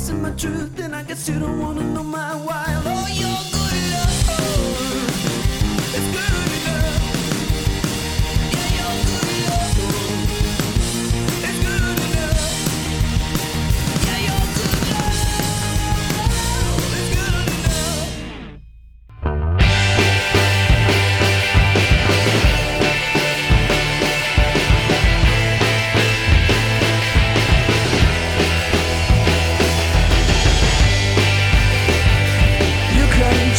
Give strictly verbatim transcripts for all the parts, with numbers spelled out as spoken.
missing my truth, and I guess you don't wanna know my why. Oh, you're good love, it's good enough. Yeah, you're good love, it's good enough. Yeah, you're good love, it's good enough. You can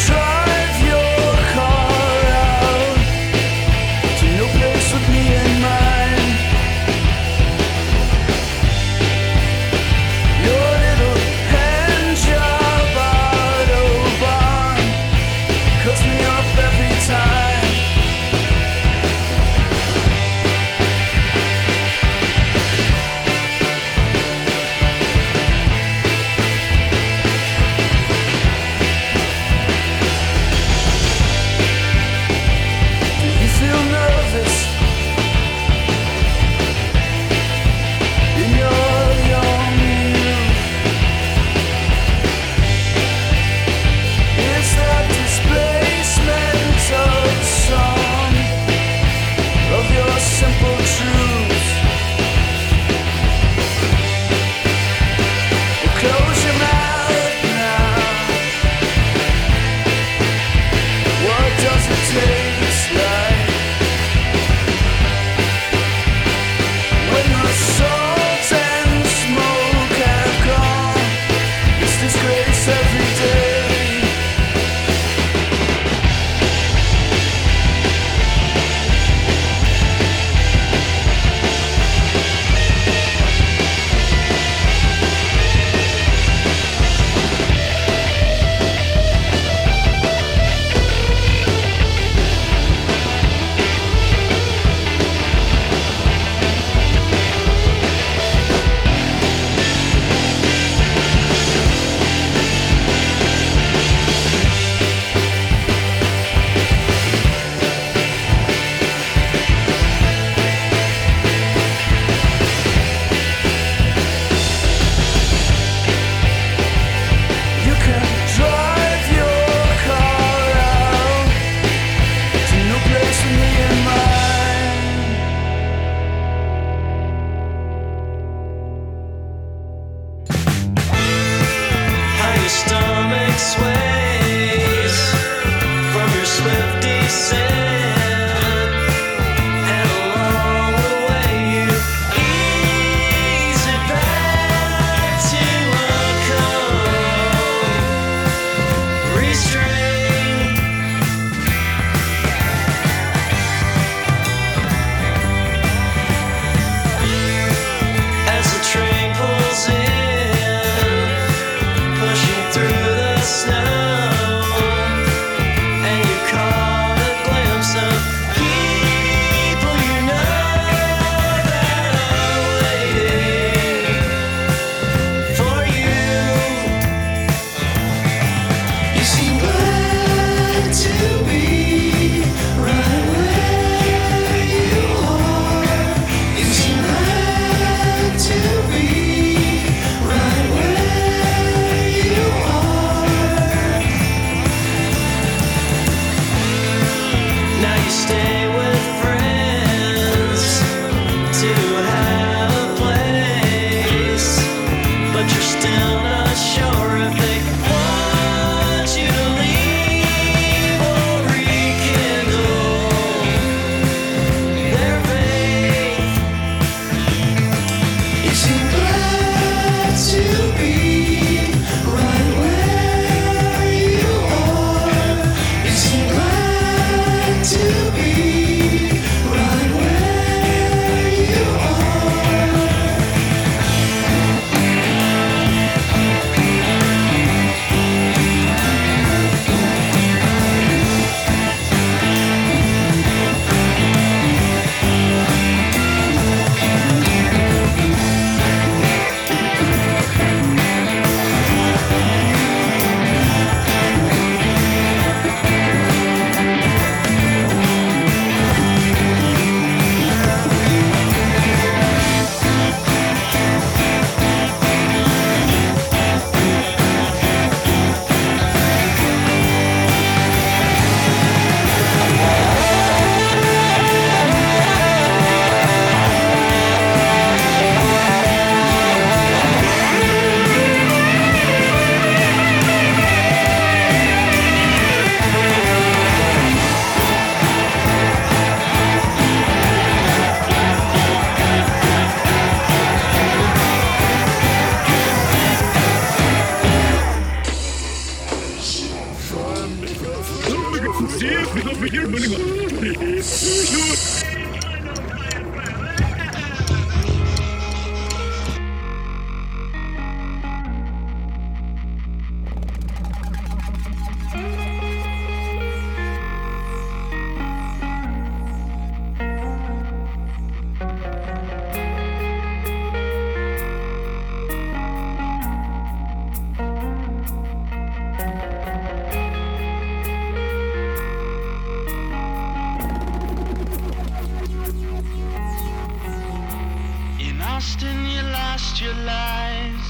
In Austin, you lost your lies,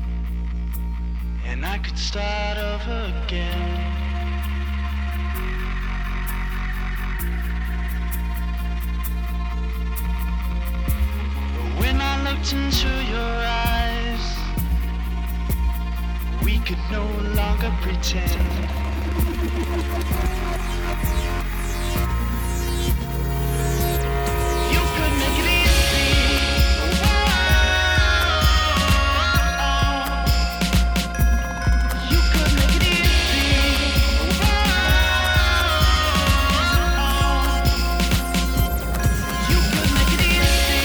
and I could start over again. But when I looked into your eyes, we could no longer pretend. You could make it easy. You could make it easy. You could make it easy.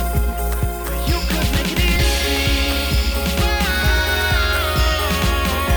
You could make it easy.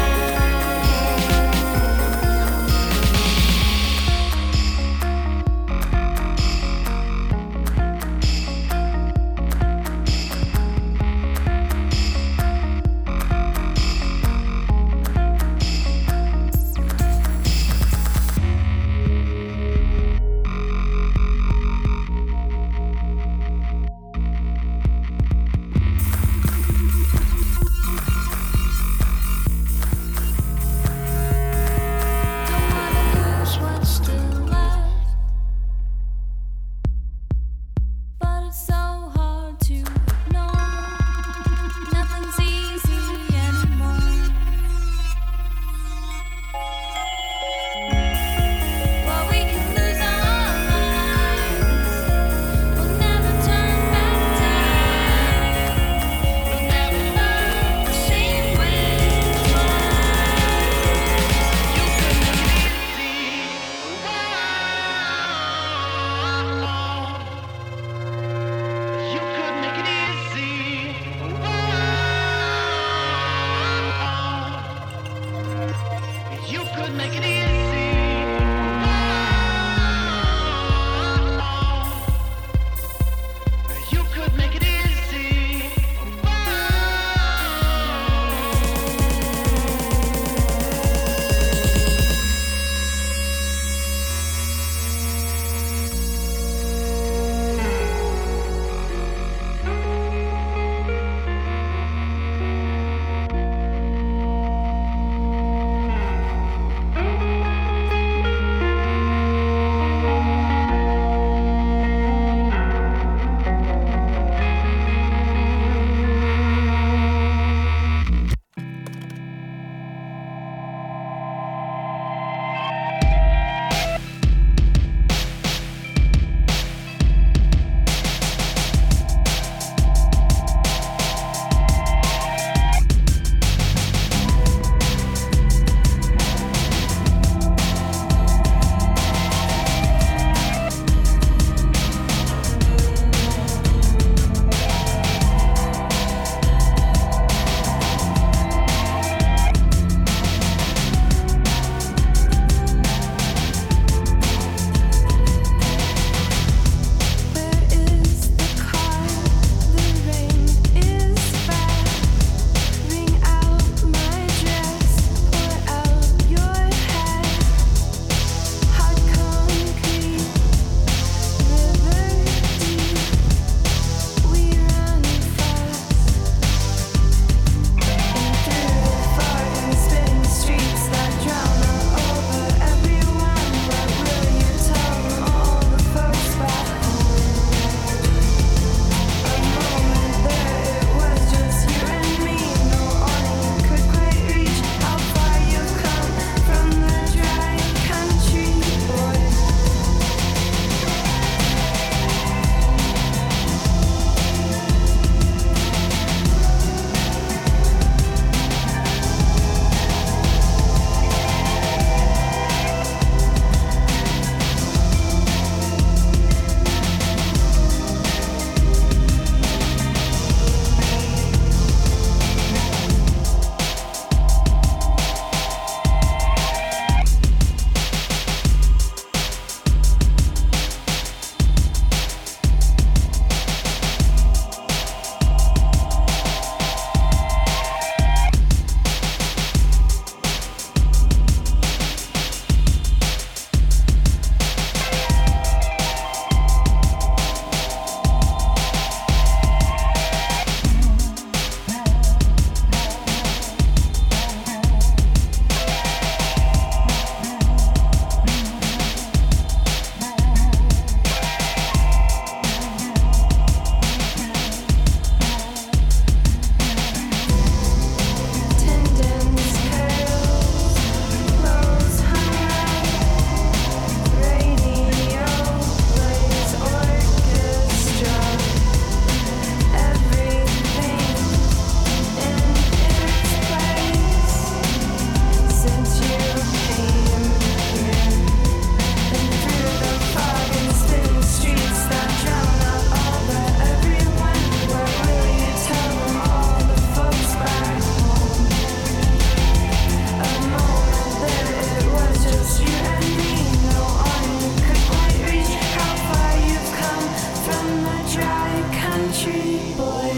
country boy.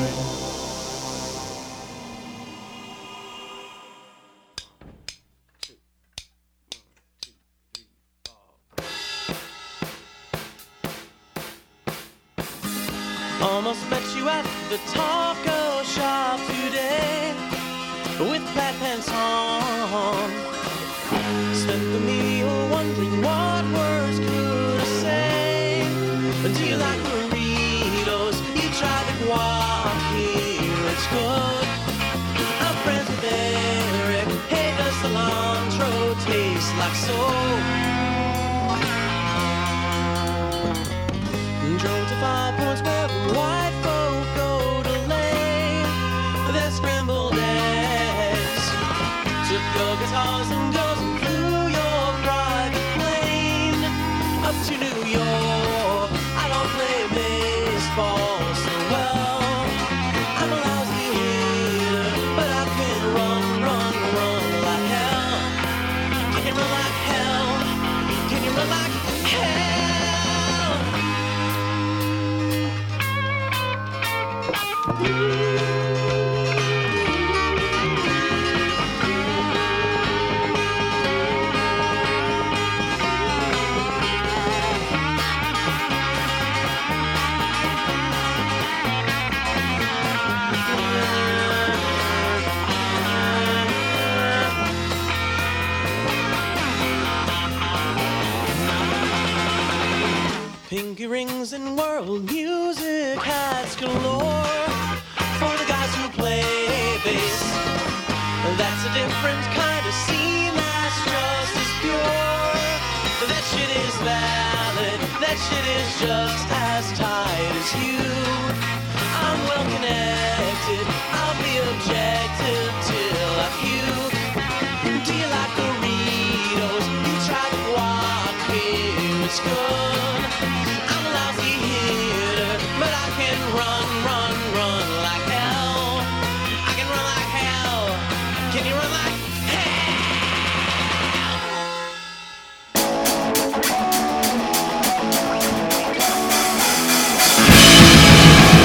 Almost met you at the taco shop today with plaid pants on. Spent the meal wondering what words could I say. Do you like burritos? You tried the guac here, it's good. I'm friends with Eric. Hey, does cilantro taste like soap? Drove to Five Points where the white folk go to lay their scrambled eggs. Took your guitars and girls and flew your private plane up to New York. I don't play baseball so well. I'm a lousy hitter, but I can run, run, run like hell. I can run like hell. Can you run like hell? Pinky rings and world music hats galore for the guys who play bass. That's a different kind of scene that's just as pure. That shit is valid, that shit is just as tight as you. I'm well connected, I'll be objective till I puke. Do you like burritos? You try the guac here, it's good. I'm a lousy hitter, but I can run, run, run like hell. I can run like hell. Can you run like hell?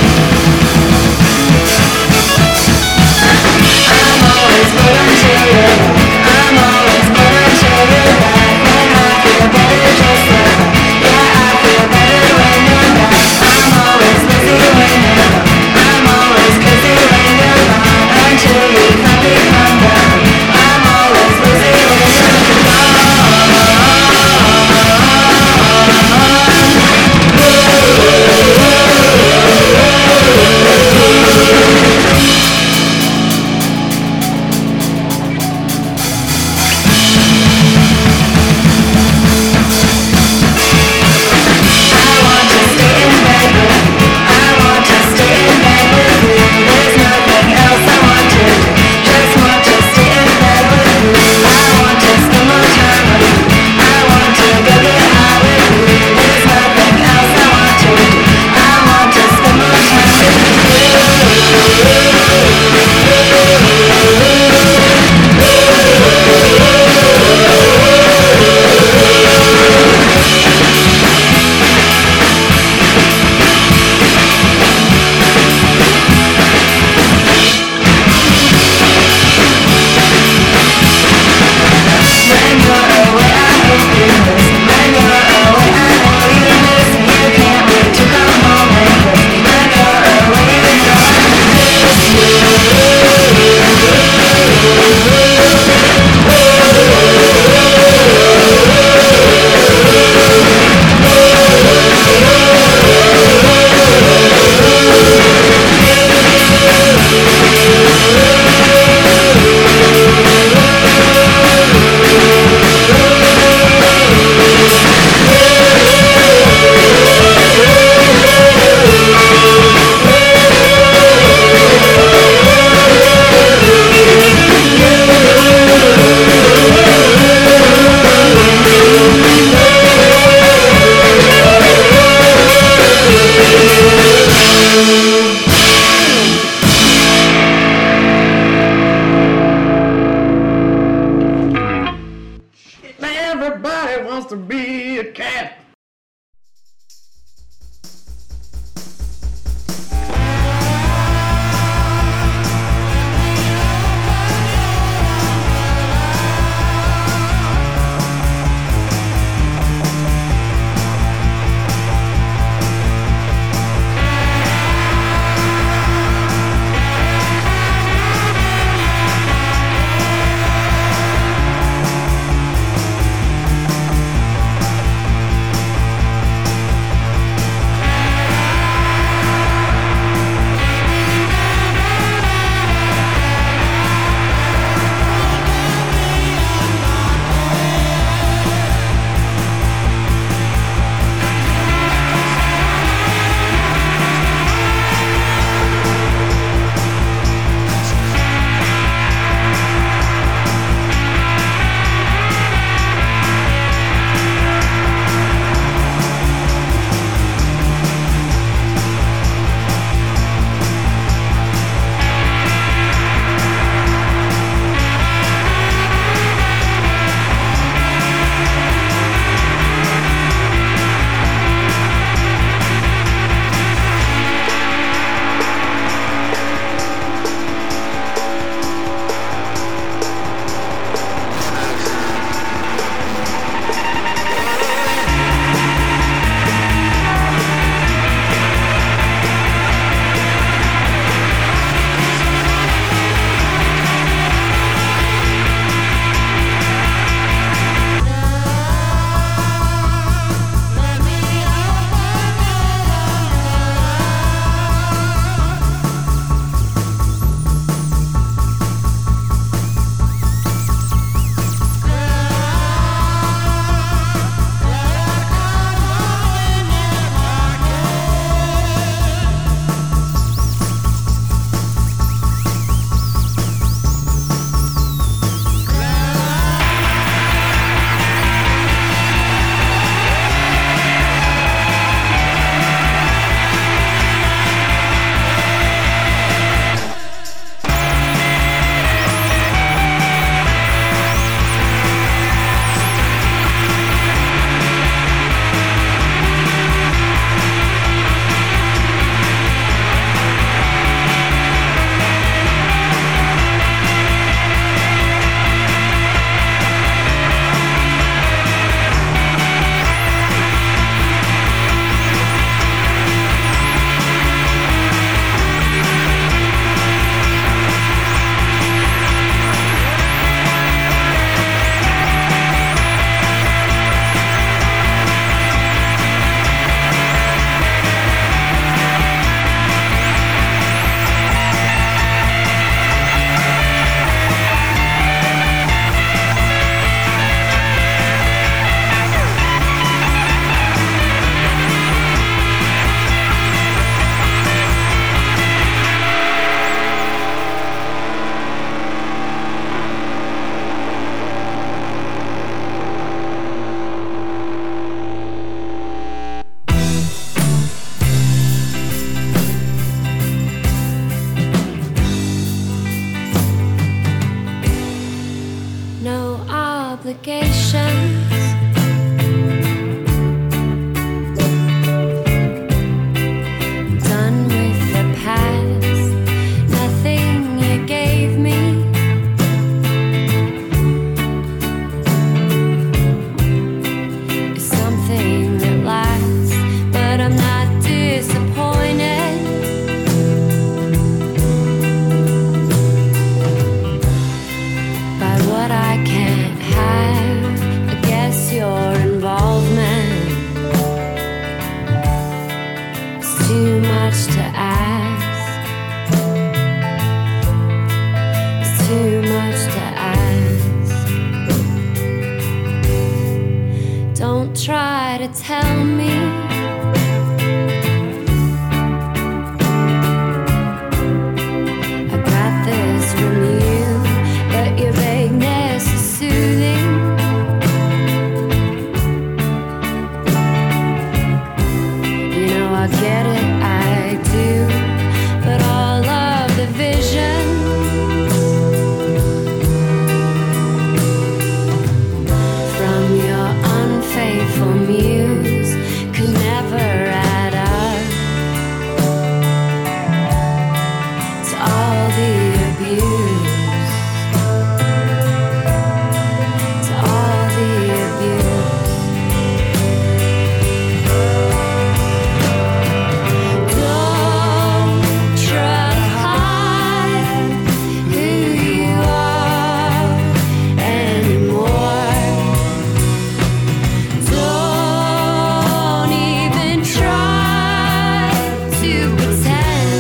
to tell me. I got this from you, but your vagueness is soothing. You know I get it, I do, but all of the vision from your unfaithful muse could never add up to all the abuse, to all the abuse. Don't try to hide who you are anymore. Don't even try to pretend.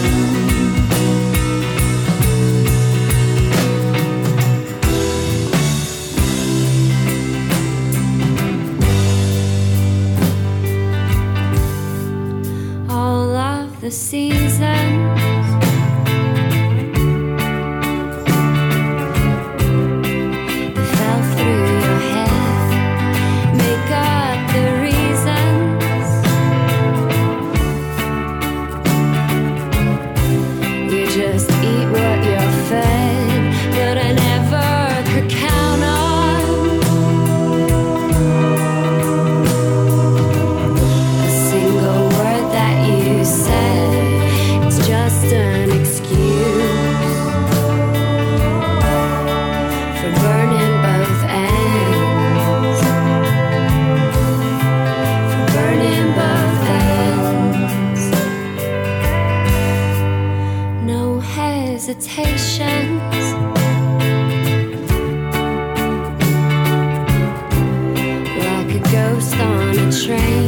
All of the seasons that fell through your head make up the reasons you just eat what you're fed, but I never could count on a single word that you said. It's just an excuse for burning both ends, for burning both ends. No hesitations, like a ghost on a train.